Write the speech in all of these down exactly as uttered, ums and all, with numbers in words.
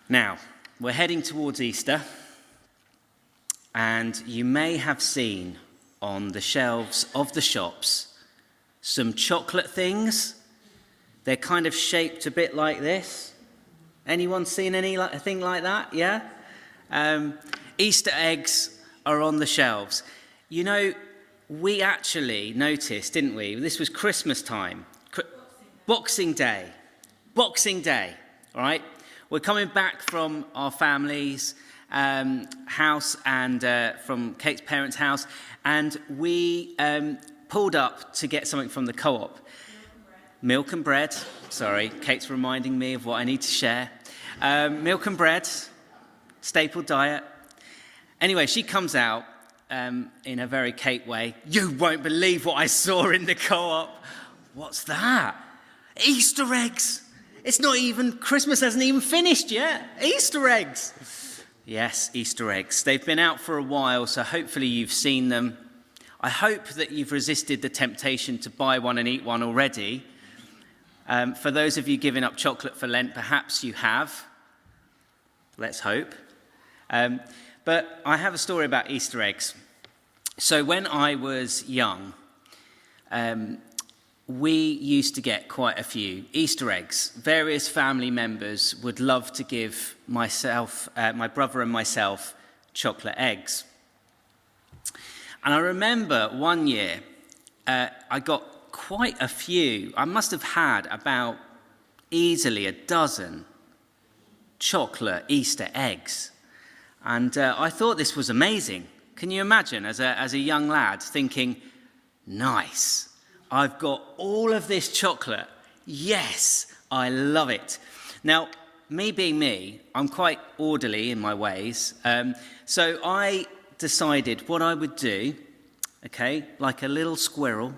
Now, we're heading towards Easter, and you may have seen on the shelves of the shops some chocolate things. They're kind of shaped a bit like this. Anyone seen anything like that? Yeah? Um, Easter eggs are on the shelves. You know, we actually noticed, didn't we? This was Christmas time. Boxing Day. Boxing Day, all right? We're coming back from our family's um, house and uh, from Kate's parents' house, and we um, pulled up to get something from the co-op. Milk and bread. Sorry, Kate's reminding me of what I need to share. Um, milk and bread, staple diet. Anyway, she comes out um, in a very Kate way. You won't believe what I saw in the co-op. What's that? Easter eggs. It's not even, Christmas hasn't even finished yet. Easter eggs. Yes, Easter eggs. They've been out for a while, so hopefully you've seen them. I hope that you've resisted the temptation to buy one and eat one already. Um, for those of you giving up chocolate for Lent, perhaps you have. Let's hope. Um, but I have a story about Easter eggs. So when I was young, um, we used to get quite a few Easter eggs. Various family members would love to give myself, uh, my brother and myself, chocolate eggs. And I remember one year, uh, I got quite a few. I must have had about easily a dozen chocolate Easter eggs. And uh, I thought this was amazing. Can you imagine, as a, as a young lad, thinking, nice. I've got all of this chocolate. Yes, I love it. Now, me being me, I'm quite orderly in my ways. Um, so I decided what I would do, okay, like a little squirrel,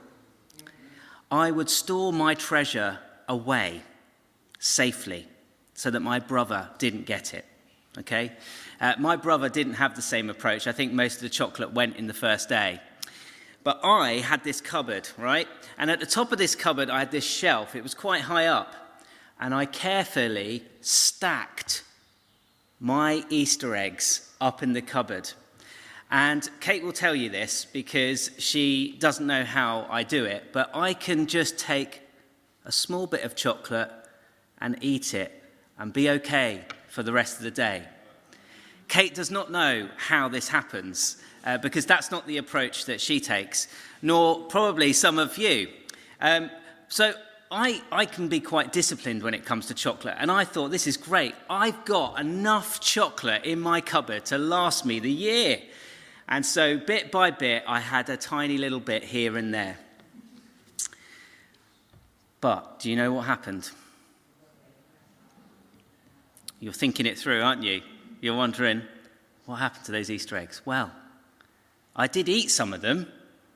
I would store my treasure away safely so that my brother didn't get it, okay? Uh, my brother didn't have the same approach. I think most of the chocolate went in the first day. But I had this cupboard, right? And at the top of this cupboard, I had this shelf. It was quite high up. And I carefully stacked my Easter eggs up in the cupboard. And Kate will tell you this because she doesn't know how I do it. But I can just take a small bit of chocolate and eat it and be okay for the rest of the day. Kate does not know how this happens. Uh, because that's not the approach that she takes, nor probably some of you. Um, so I, I can be quite disciplined when it comes to chocolate, and I thought, this is great. I've got enough chocolate in my cupboard to last me the year. And so bit by bit, I had a tiny little bit here and there. But do you know what happened? You're thinking it through, aren't you? You're wondering, what happened to those Easter eggs? Well, I did eat some of them,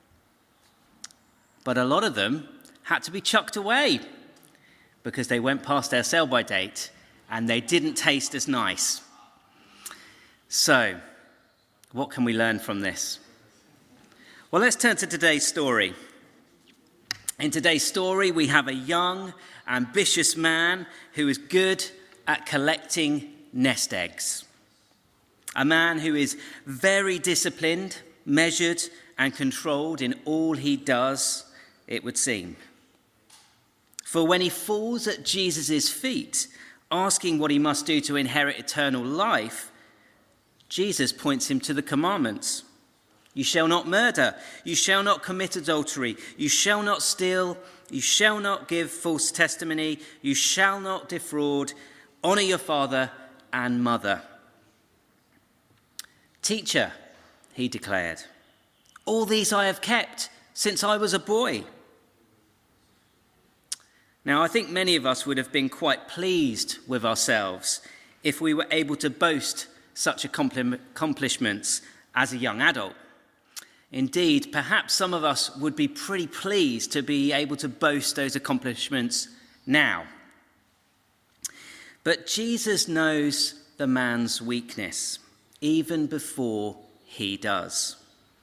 but a lot of them had to be chucked away because they went past their sell-by date and they didn't taste as nice. So, what can we learn from this? Well, let's turn to today's story. In today's story, we have a young, ambitious man who is good at collecting nest eggs. A man who is very disciplined, measured and controlled in all he does, it would seem. For when he falls at Jesus' feet, asking what he must do to inherit eternal life, Jesus points him to the commandments. You shall not murder, you shall not commit adultery, you shall not steal, you shall not give false testimony, you shall not defraud, honor your father and mother. Teacher, he declared, all these I have kept since I was a boy. Now, I think many of us would have been quite pleased with ourselves if we were able to boast such accomplishments as a young adult. Indeed, perhaps some of us would be pretty pleased to be able to boast those accomplishments now. But Jesus knows the man's weakness even before he does.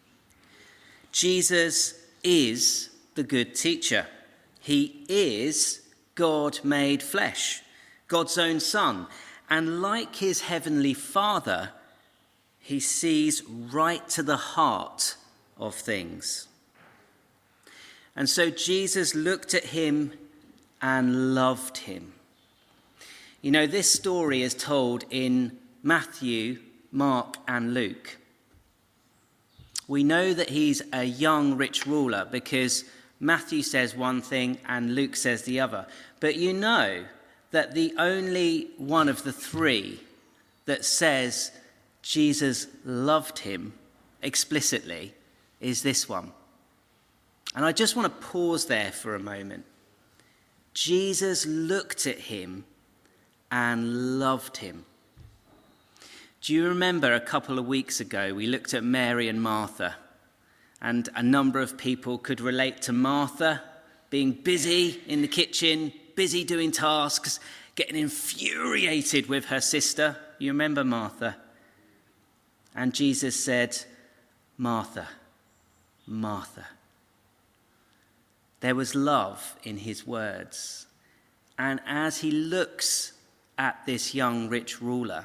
Jesus is the good teacher. He is God made flesh, God's own Son, And like his heavenly Father, he sees right to the heart of things. And so Jesus looked at him and loved him. You know, this story is told in Matthew, Mark, and Luke. We know that he's a young rich ruler because Matthew says one thing and Luke says the other. But you know that the only one of the three that says Jesus loved him explicitly is this one. And I just want to pause there for a moment. Jesus looked at him and loved him. Do you remember a couple of weeks ago we looked at Mary and Martha, and a number of people could relate to Martha being busy in the kitchen, busy doing tasks, getting infuriated with her sister. You remember Martha? And Jesus said, Martha, Martha. There was love in his words. And as he looks at this young rich ruler,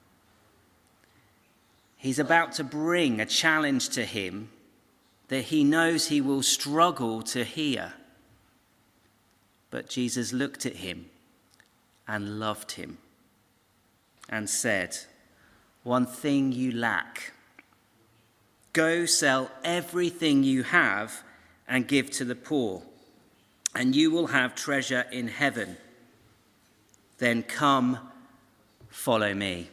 he's about to bring a challenge to him that he knows he will struggle to hear. But Jesus looked at him and loved him and said, one thing you lack. Go sell everything you have and give to the poor, and you will have treasure in heaven. Then come, follow me.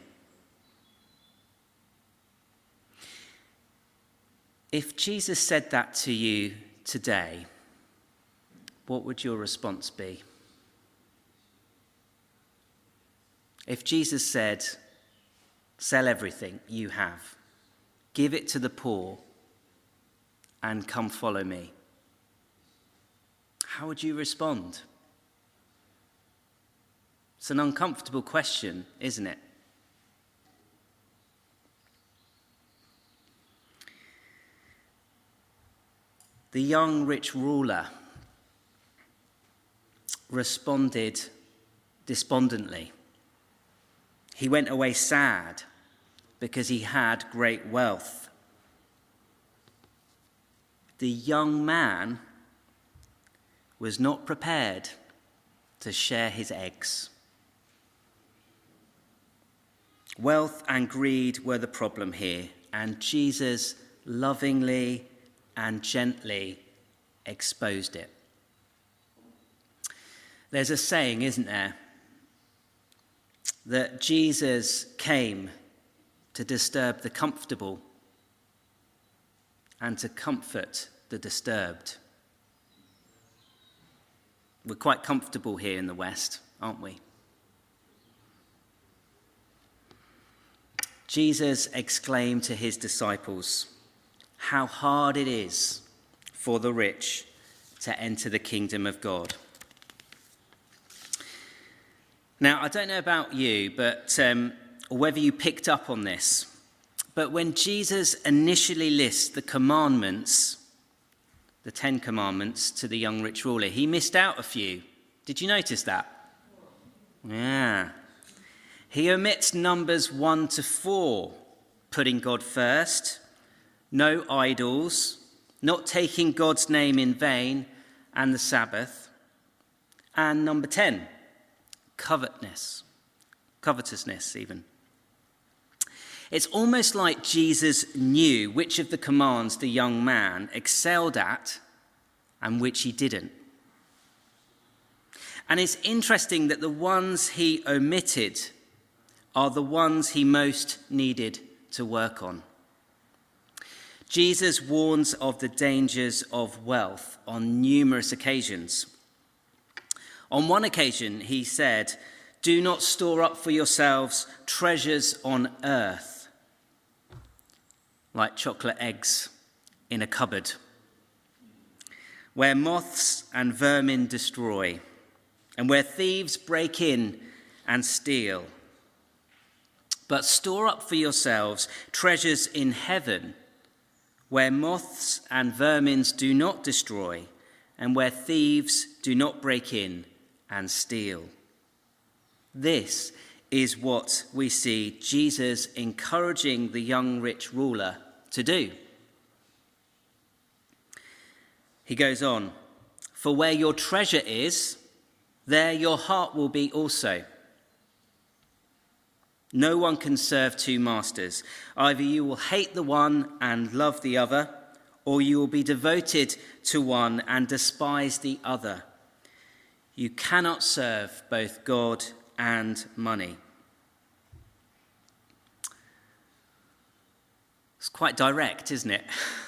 If Jesus said that to you today, what would your response be? If Jesus said, sell everything you have, give it to the poor, and come follow me, how would you respond? It's an uncomfortable question, isn't it? The young rich ruler responded despondently. He went away sad because he had great wealth. The young man was not prepared to share his eggs. Wealth and greed were the problem here, and Jesus lovingly and gently exposed it. There's a saying, isn't there, that Jesus came to disturb the comfortable and to comfort the disturbed. We're quite comfortable here in the West, aren't we? Jesus exclaimed to his disciples, how hard it is for the rich to enter the kingdom of God. Now, I don't know about you, but um, or whether you picked up on this, but when Jesus initially lists the commandments, the Ten Commandments, to the young rich ruler, he missed out a few. Did you notice that? Yeah. He omits numbers one to four, putting God first, no idols, not taking God's name in vain, and the Sabbath. And number ten, covetousness, covetousness even. It's almost like Jesus knew which of the commands the young man excelled at and which he didn't. And it's interesting that the ones he omitted are the ones he most needed to work on. Jesus warns of the dangers of wealth on numerous occasions. On one occasion, he said, do not store up for yourselves treasures on earth, like chocolate eggs in a cupboard, where moths and vermin destroy, and where thieves break in and steal. But store up for yourselves treasures in heaven, where moths and vermin do not destroy, and where thieves do not break in and steal. This is what we see Jesus encouraging the young rich ruler to do. He goes on, "For where your treasure is, there your heart will be also. No one can serve two masters. Either you will hate the one and love the other, or you will be devoted to one and despise the other. You cannot serve both God and money." It's quite direct, isn't it?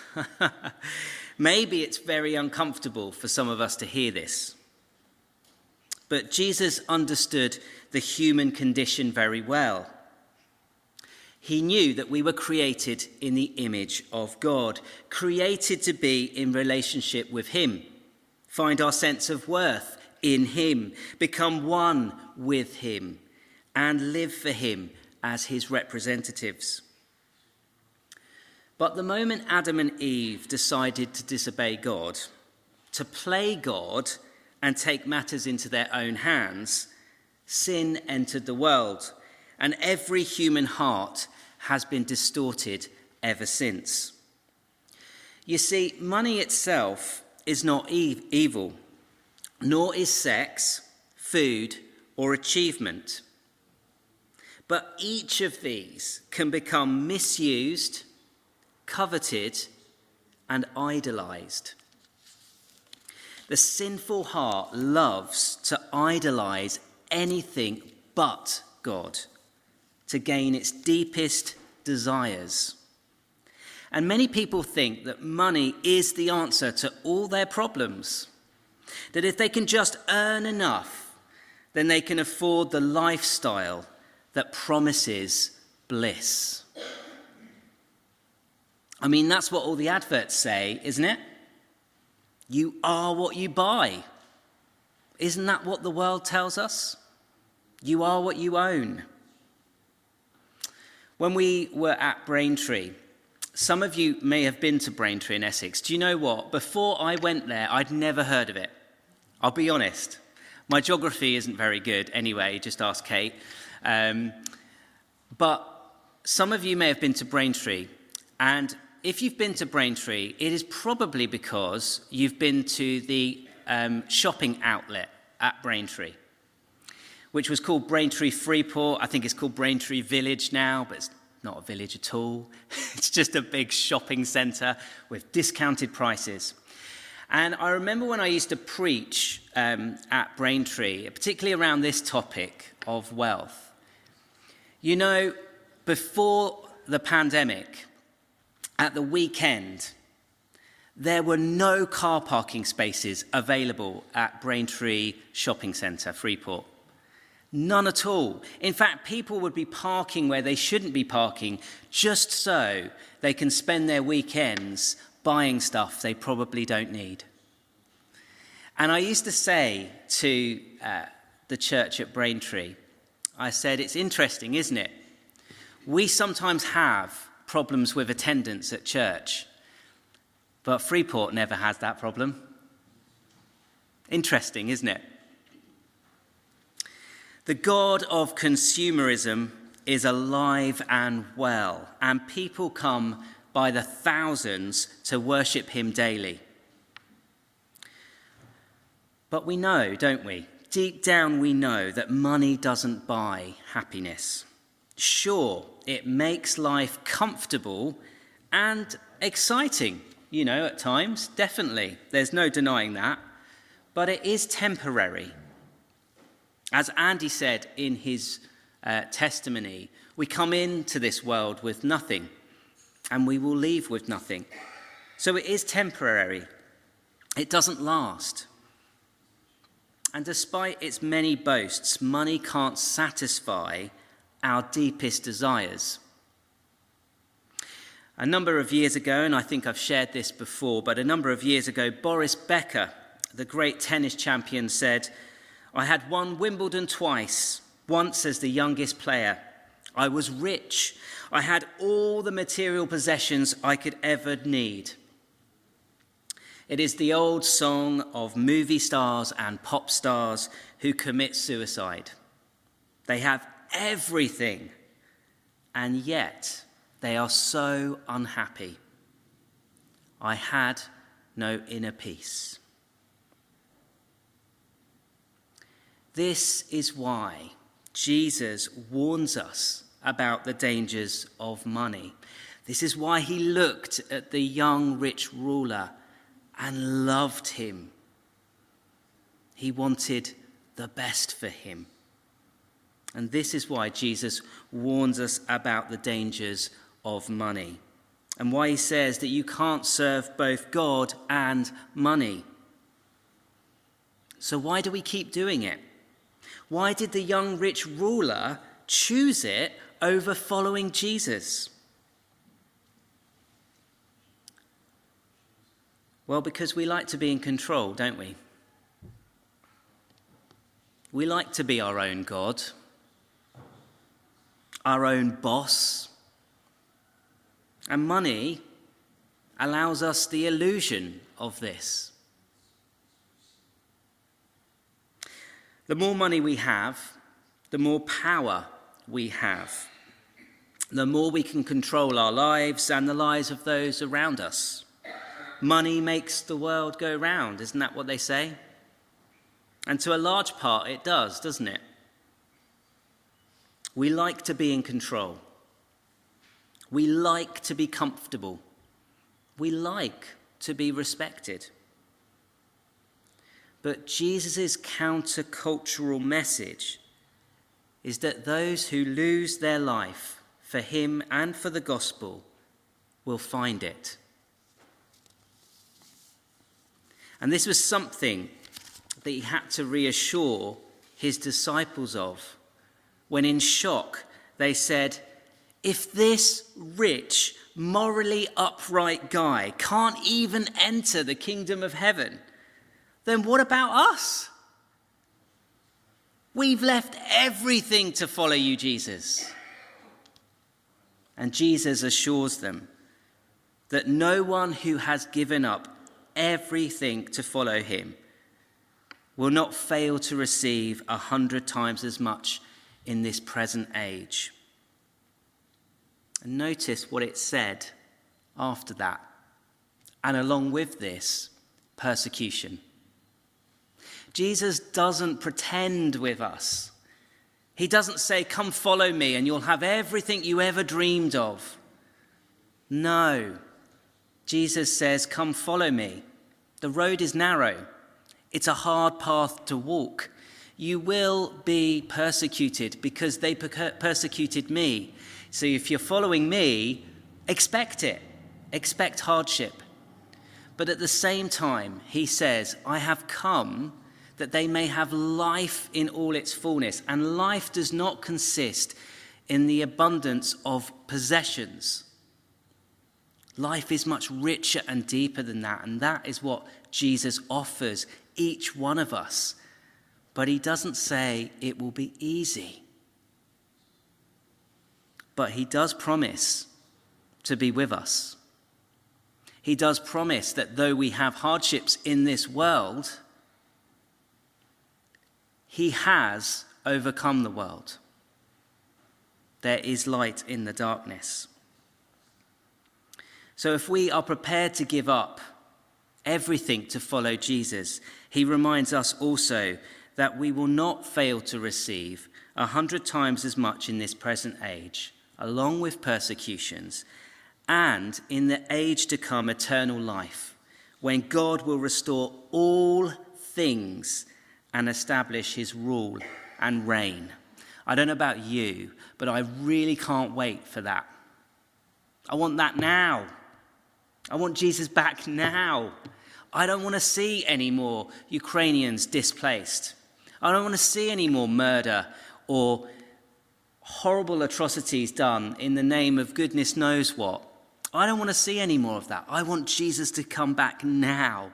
Maybe it's very uncomfortable for some of us to hear this. But Jesus understood the human condition very well. He knew that we were created in the image of God, created to be in relationship with him, find our sense of worth in him, become one with him, and live for him as his representatives. But the moment Adam and Eve decided to disobey God, to play God and take matters into their own hands, sin entered the world, and every human heart has been distorted ever since. You see, money itself is not e- evil, nor is sex, food, or achievement. But each of these can become misused, coveted, and idolized. The sinful heart loves to idolize anything but God to gain its deepest desires. And many people think that money is the answer to all their problems, that if they can just earn enough, then they can afford the lifestyle that promises bliss. I mean, that's what all the adverts say, isn't it? You are what you buy. Isn't that what the world tells us? You are what you own. When we were at Braintree, some of you may have been to Braintree in Essex. Do you know what? Before I went there, I'd never heard of it. I'll be honest. My geography isn't very good anyway, just ask Kate. Um, but some of you may have been to Braintree, and if you've been to Braintree, it is probably because you've been to the um, shopping outlet at Braintree, which was called Braintree Freeport. I think it's called Braintree Village now, but it's not a village at all. It's just a big shopping centre with discounted prices. And I remember when I used to preach um, at Braintree, particularly around this topic of wealth. You know, before the pandemic, at the weekend, there were no car parking spaces available at Braintree Shopping Centre, Freeport. None at all. In fact, people would be parking where they shouldn't be parking just so they can spend their weekends buying stuff they probably don't need. And I used to say to uh, the church at Braintree, I said, it's interesting, isn't it? We sometimes have problems with attendance at church, but Freeport never has that problem. Interesting, isn't it? The God of consumerism is alive and well, and people come by the thousands to worship him daily. But we know, don't we? Deep down we know that money doesn't buy happiness. Sure, it makes life comfortable and exciting, you know, at times, definitely. There's no denying that. But it is temporary. As Andy said in his uh, testimony, we come into this world with nothing, and we will leave with nothing. So it is temporary. It doesn't last. And despite its many boasts, money can't satisfy our deepest desires. A number of years ago, and I think I've shared this before, but a number of years ago, Boris Becker, the great tennis champion, said, "I had won Wimbledon twice, once as the youngest player. I was rich. I had all the material possessions I could ever need." It is the old song of movie stars and pop stars who commit suicide. They have everything, and yet they are so unhappy. I had no inner peace. This is why Jesus warns us about the dangers of money. This is why he looked at the young rich ruler and loved him. He wanted the best for him. And this is why Jesus warns us about the dangers of money, and why he says that you can't serve both God and money. So why do we keep doing it? Why did the young rich ruler choose it over following Jesus? Well, because we like to be in control, don't we? We like to be our own God, our own boss. And money allows us the illusion of this. The more money we have, the more power we have, the more we can control our lives and the lives of those around us. Money makes the world go round, isn't that what they say? And to a large part it does, doesn't it? We like to be in control. We like to be comfortable. We like to be respected. But Jesus' countercultural message is that those who lose their life for him and for the gospel will find it. And this was something that he had to reassure his disciples of when, in shock, they said, if this rich, morally upright guy can't even enter the kingdom of heaven, then what about us? We've left everything to follow you, Jesus. And Jesus assures them that no one who has given up everything to follow him will not fail to receive a hundred times as much in this present age. And notice what it said after that. And along with this, persecution. Jesus doesn't pretend with us. He doesn't say, come follow me and you'll have everything you ever dreamed of. No. Jesus says, come follow me. The road is narrow. It's a hard path to walk. You will be persecuted because they per- persecuted me. So if you're following me, expect it. Expect hardship. But at the same time, he says, I have come that they may have life in all its fullness. And life does not consist in the abundance of possessions. Life is much richer and deeper than that. And that is what Jesus offers each one of us. But he doesn't say it will be easy. But he does promise to be with us. He does promise that though we have hardships in this world, he has overcome the world. There is light in the darkness. So if we are prepared to give up everything to follow Jesus, he reminds us also that we will not fail to receive a hundred times as much in this present age, along with persecutions, and in the age to come, eternal life, when God will restore all things and establish his rule and reign. I don't know about you, but I really can't wait for that. I want that now. I want Jesus back now. I don't want to see any more Ukrainians displaced. I don't want to see any more murder or horrible atrocities done in the name of goodness knows what. I don't want to see any more of that. I want Jesus to come back now.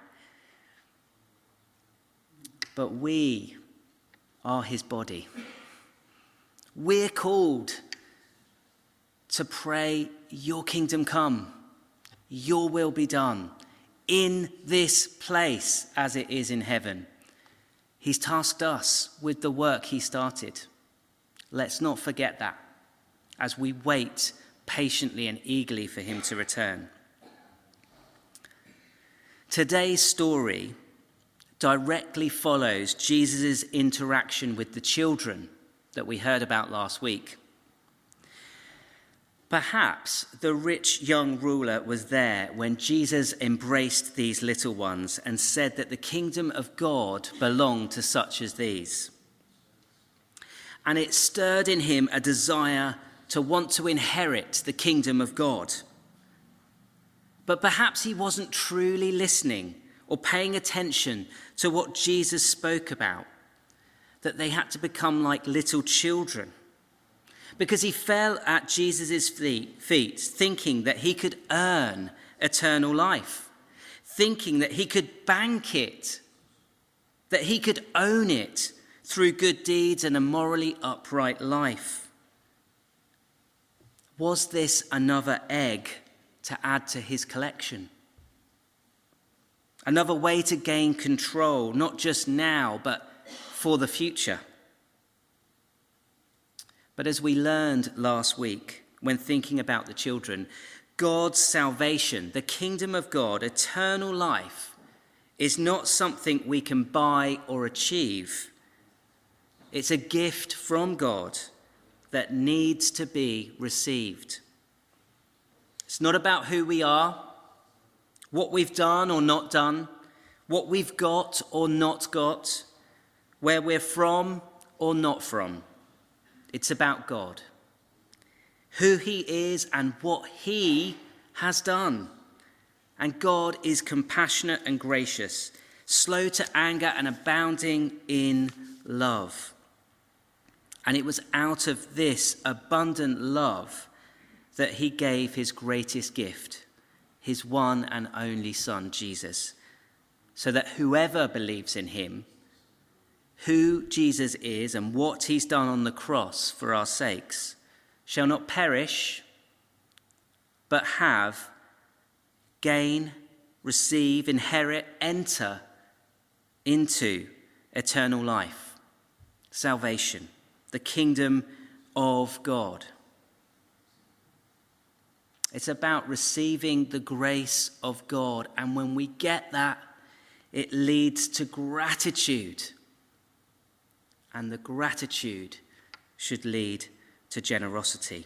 But we are his body. We're called to pray, your kingdom come, your will be done in this place as it is in heaven. He's tasked us with the work he started. Let's not forget that as we wait patiently and eagerly for him to return. Today's story directly follows Jesus' interaction with the children that we heard about last week. Perhaps the rich young ruler was there when Jesus embraced these little ones and said that the kingdom of God belonged to such as these. And it stirred in him a desire to want to inherit the kingdom of God. But perhaps he wasn't truly listening or paying attention to what Jesus spoke about, that they had to become like little children. Because he fell at Jesus' feet, thinking that he could earn eternal life, thinking that he could bank it, that he could own it through good deeds and a morally upright life. Was this another egg to add to his collection? Another way to gain control, not just now, but for the future? But as we learned last week, when thinking about the children, God's salvation, the kingdom of God, eternal life, is not something we can buy or achieve. It's a gift from God that needs to be received. It's not about who we are, what we've done or not done, what we've got or not got, where we're from or not from. It's about God, who he is and what he has done. And God is compassionate and gracious, slow to anger and abounding in love. And it was out of this abundant love that he gave his greatest gift, his one and only Son, Jesus, so that whoever believes in him, who Jesus is and what he's done on the cross for our sakes, shall not perish, but have, gain, receive, inherit, enter into eternal life, salvation, the kingdom of God. It's about receiving the grace of God, and when we get that, it leads to gratitude. And the gratitude should lead to generosity.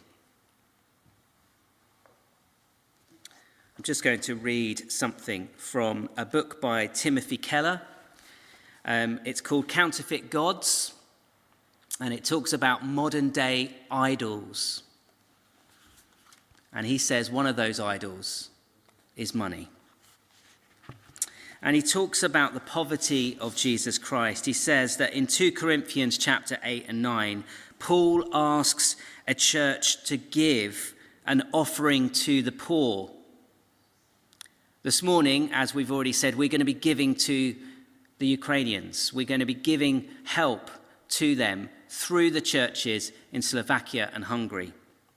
I'm just going to read something from a book by Timothy Keller. Um, it's called Counterfeit Gods, and it talks about modern day idols. And he says one of those idols is money. And he talks about the poverty of Jesus Christ. He says that in Second Corinthians chapter eight and nine, Paul asks a church to give an offering to the poor. This morning, as we've already said, we're going to be giving to the Ukrainians. We're going to be giving help to them through the churches in Slovakia and Hungary.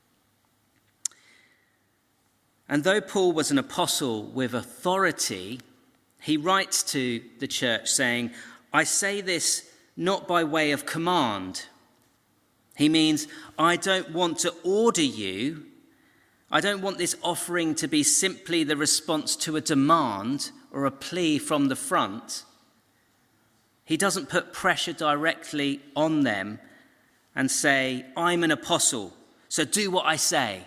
And though Paul was an apostle with authority, he writes to the church saying, I say this not by way of command. He means, I don't want to order you. I don't want this offering to be simply the response to a demand or a plea from the front. He doesn't put pressure directly on them and say, I'm an apostle, so do what I say.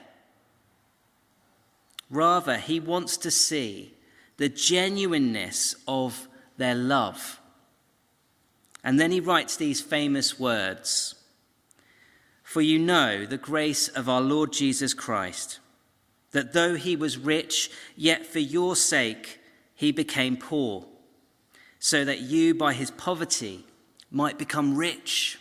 Rather, he wants to see the genuineness of their love. And then he writes these famous words, for you know the grace of our Lord Jesus Christ, that though he was rich, yet for your sake he became poor, so that you by his poverty might become rich.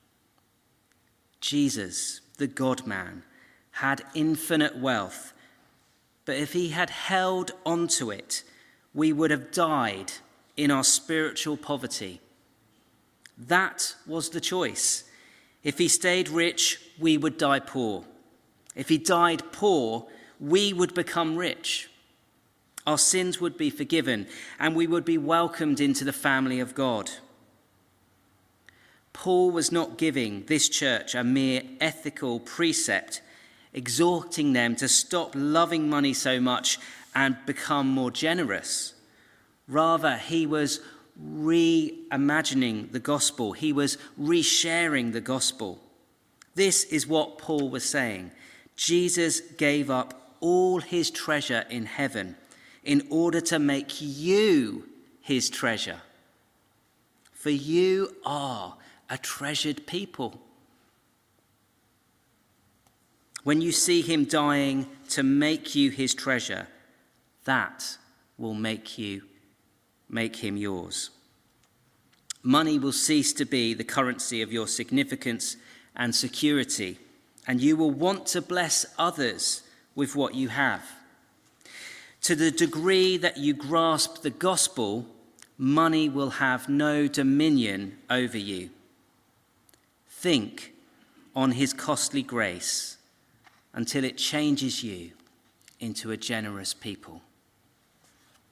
Jesus, the God-man, had infinite wealth, but if he had held onto it, we would have died in our spiritual poverty. That was the choice. If he stayed rich, we would die poor. If he died poor, we would become rich. Our sins would be forgiven, and we would be welcomed into the family of God. Paul was not giving this church a mere ethical precept, exhorting them to stop loving money so much and become more generous. Rather, he was reimagining the gospel. He was resharing the gospel. This is what Paul was saying. Jesus gave up all his treasure in heaven in order to make you his treasure. For you are a treasured people. When you see him dying to make you his treasure, that will make you make him yours. Money will cease to be the currency of your significance and security, and you will want to bless others with what you have. To the degree that you grasp the gospel, money will have no dominion over you. Think on his costly grace until it changes you into a generous people.